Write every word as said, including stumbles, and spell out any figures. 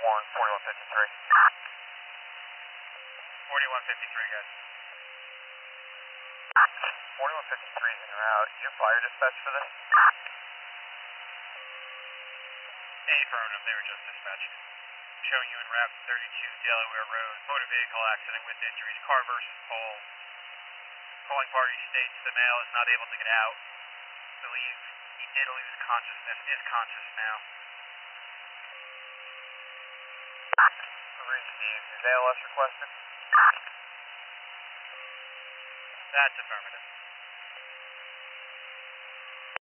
Warren, forty-one fifty-three. forty-one fifty-three, guys. forty-one fifty-three is en route. You fire dispatch for this? A affirmative, they were just dispatched. Showing you en route thirty-two Delaware Road, motor vehicle accident with injuries, car versus pole. Calling party states the male is not able to get out. Believe he did lose consciousness, is conscious now. Received. Is A L S requested? That's affirmative.